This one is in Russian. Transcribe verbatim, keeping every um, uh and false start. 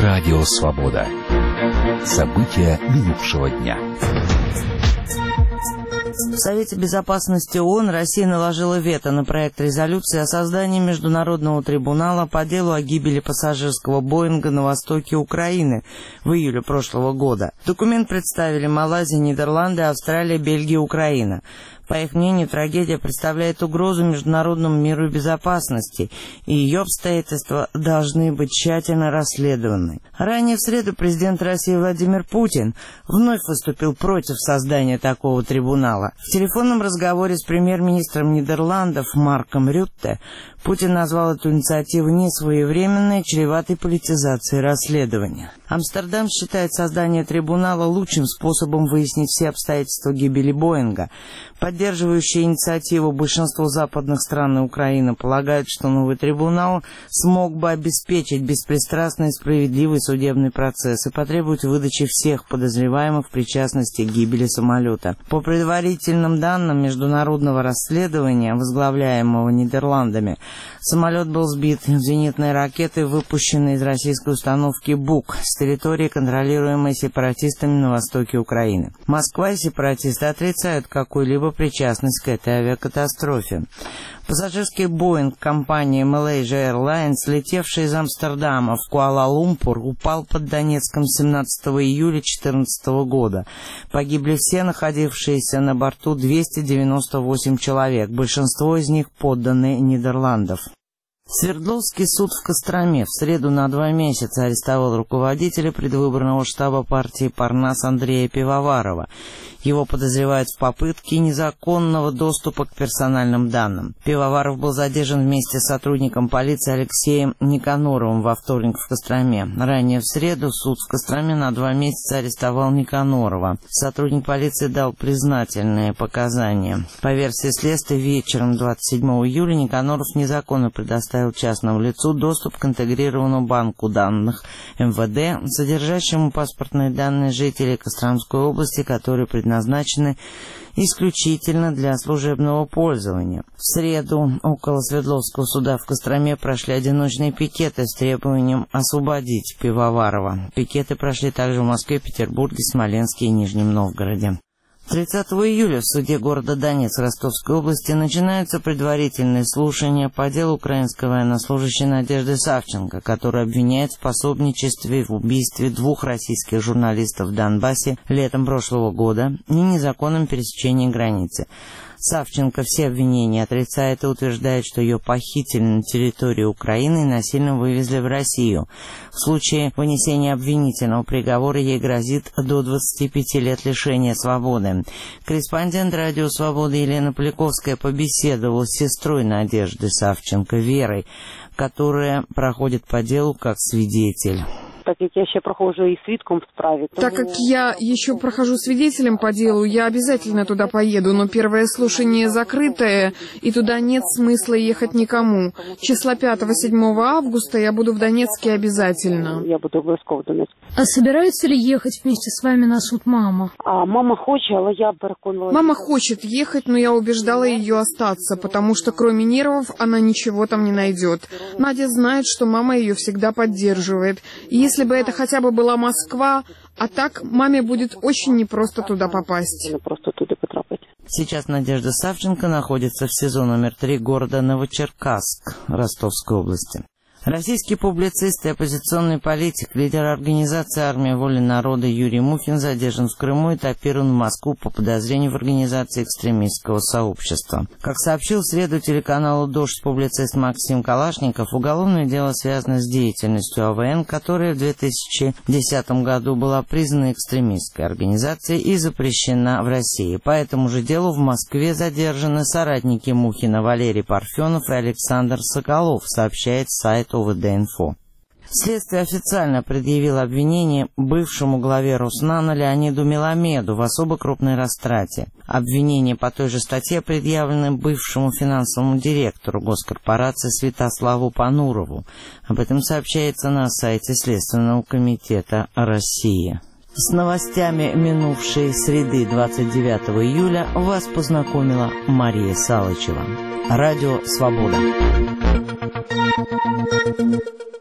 Радио Свобода. События минувшего дня. В Совете Безопасности ООН Россия наложила вето на проект резолюции о создании Международного трибунала по делу о гибели пассажирского Боинга на востоке Украины в июле прошлого года. Документ представили Малайзия, Нидерланды, Австралия, Бельгия, Украина. По их мнению, трагедия представляет угрозу международному миру и безопасности, и ее обстоятельства должны быть тщательно расследованы. Ранее в среду президент России Владимир Путин вновь выступил против создания такого трибунала. В телефонном разговоре с премьер-министром Нидерландов Марком Рютте Путин назвал эту инициативу несвоевременной и чреватой политизацией расследования. Амстердам считает создание трибунала лучшим способом выяснить все обстоятельства гибели Боинга. Поддерживающие инициативу большинство западных стран и Украины полагают, что новый трибунал смог бы обеспечить беспристрастный и справедливый судебный процесс и потребовать выдачи всех подозреваемых в причастности к гибели самолета. По предварительным данным международного расследования, возглавляемого Нидерландами, самолет был сбит зенитной ракетой, выпущенной из российской установки «Бук» с территории, контролируемой сепаратистами на востоке Украины. Москва и сепаратисты отрицают какую-либо причастность к этой авиакатастрофе. Пассажирский Боинг компании Malaysia Airlines, летевший из Амстердама в Куала-Лумпур, упал под Донецком семнадцатого июля две тысячи четырнадцатого года. Погибли все находившиеся на борту двести девяносто восемь человек, большинство из них подданные Нидерландов. Свердловский суд в Костроме в среду на два месяца арестовал руководителя предвыборного штаба партии «Парнас» Андрея Пивоварова. Его подозревают в попытке незаконного доступа к персональным данным. Пивоваров был задержан вместе с сотрудником полиции Алексеем Никаноровым во вторник в Костроме. Ранее в среду суд в Костроме на два месяца арестовал Никанорова. Сотрудник полиции дал признательные показания. По версии следствия, вечером двадцать седьмого июля Никаноров незаконно предоставил частному лицу доступ к интегрированному банку данных эм вэ дэ, содержащему паспортные данные жителей Костромской области, которые предназначены исключительно для служебного пользования. В среду около Свердловского суда в Костроме прошли одиночные пикеты с требованием освободить Пивоварова. Пикеты прошли также в Москве, Петербурге, Смоленске и Нижнем Новгороде. тридцатого июля в суде города Донецк Ростовской области начинаются предварительные слушания по делу украинской военнослужащей Надежды Савченко, которая обвиняет в пособничестве в убийстве двух российских журналистов в Донбассе летом прошлого года и незаконном пересечении границы. Савченко все обвинения отрицает и утверждает, что ее похитили на территории Украины и насильно вывезли в Россию. В случае вынесения обвинительного приговора ей грозит до двадцати пяти лет лишения свободы. Корреспондент Радио Свобода Елена Поляковская побеседовала с сестрой Надежды Савченко, Верой, которая проходит по делу как свидетель. Так как я еще прохожу и свидком в справе. Так как я еще прохожу свидетелем по делу, я обязательно туда поеду, но первое слушание закрытое, и туда нет смысла ехать никому. Числа пятого-седьмого августа я буду в Донецке обязательно. Я буду обов'язково в Донецке. А собирается ли ехать вместе с вами на суд мама? А мама хочет, але я переконала. Мама хочет ехать, но я убеждала ее остаться, потому что кроме нервов она ничего там не найдет. Надя знает, что мама ее всегда поддерживает. И если бы это хотя бы была Москва, а так маме будет очень непросто туда попасть. Просто туда потрапить. Сейчас Надежда Савченко находится в СИЗО номер три города Новочеркасск Ростовской области. Российский публицист и оппозиционный политик, лидер организации «Армия воли народа» Юрий Мухин задержан в Крыму и этапирован в Москву по подозрению в организации экстремистского сообщества. Как сообщил в среду телеканалу «Дождь» публицист Максим Калашников, уголовное дело связано с деятельностью а вэ эн, которая в две тысячи десятом году была признана экстремистской организацией и запрещена в России. По этому же делу в Москве задержаны соратники Мухина Валерий Парфенов и Александр Соколов, сообщает сайт о вэ дэ инфо. Следствие официально предъявило обвинение бывшему главе Роснано Леониду Меломеду в особо крупной растрате. Обвинения по той же статье предъявлены бывшему финансовому директору госкорпорации Святославу Панурову. Об этом сообщается на сайте Следственного комитета России. С новостями минувшей среды двадцать девятого июля вас познакомила Мария Салычева. Радио Свобода.